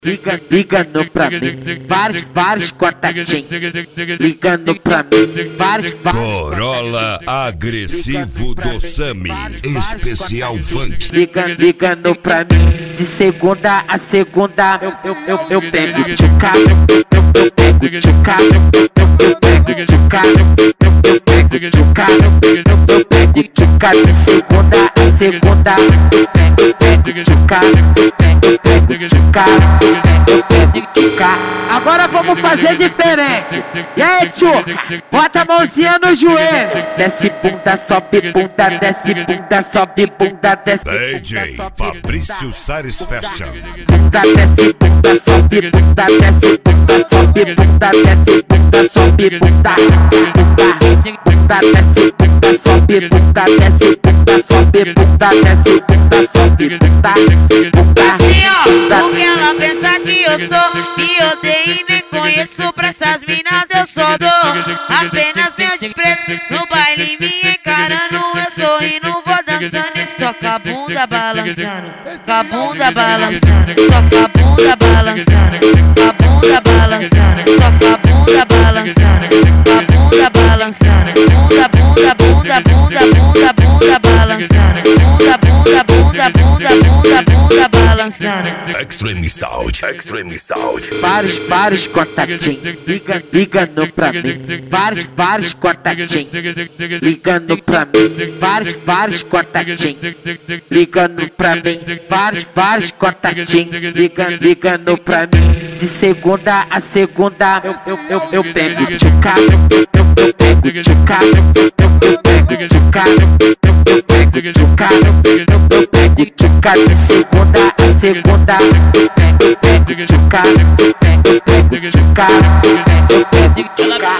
ligando pra mim, vários contatinhos, ligando pra mim, vários. Corolla agressivo do Sami, especial funk. Ligando pra mim, de segunda a segunda, eu pego tchuca, eu pego tchuca, eu pego tchuca, eu pego tchuca, eu pego tchuca, de segunda a segunda, eu pego tchuca, eu pego tchuca, eu pego tchuca. Agora vamos fazer diferente. E aí, tchuca, bota a mãozinha no joelho, desce bunda, sobe bunda, desce bunda, sobe bunda, desce bunda, DJ Fabrício Sares Fashion. bunda, desce bunda, sobe bunda, desce bunda, sobe bunda, desce bunda, sobe bunda, bunda, desce bunda, sobe bunda, desce bunda, sobe bunda, desce bunda, sobe bunda, bunda. Assim ó, porque ela pensa que eu sou e odeio e nem conheço. Pra essas minas eu só dou apenas meu desprezo. No baile me encarando, eu sorrindo, vou dançando. Toca a bunda balançando, toca a bunda balançando, toca a bunda balançando, toca a bunda balançando, toca a bunda balançando, toca a bunda balançando, bunda, bunda, bunda, bunda, bunda, bunda balançando, bunda, bunda, bunda, bunda, bunda, bunda balançando. Extreme Sound, Extreme Sound. Vários contatinhos, ligando pra mim, vários contatinhos, ligando pra mim, vários contatinhos, ligando pra mim, vários contatinhos, ligando pra mim, de segunda a segunda, eu pego tchuca, eu pego tchuca, eu pego tchuca, eu pego tchuca, eu pego tchuca, de segunda a segunda, eu pego tchuca, eu pego tchuca, eu pego tchuca.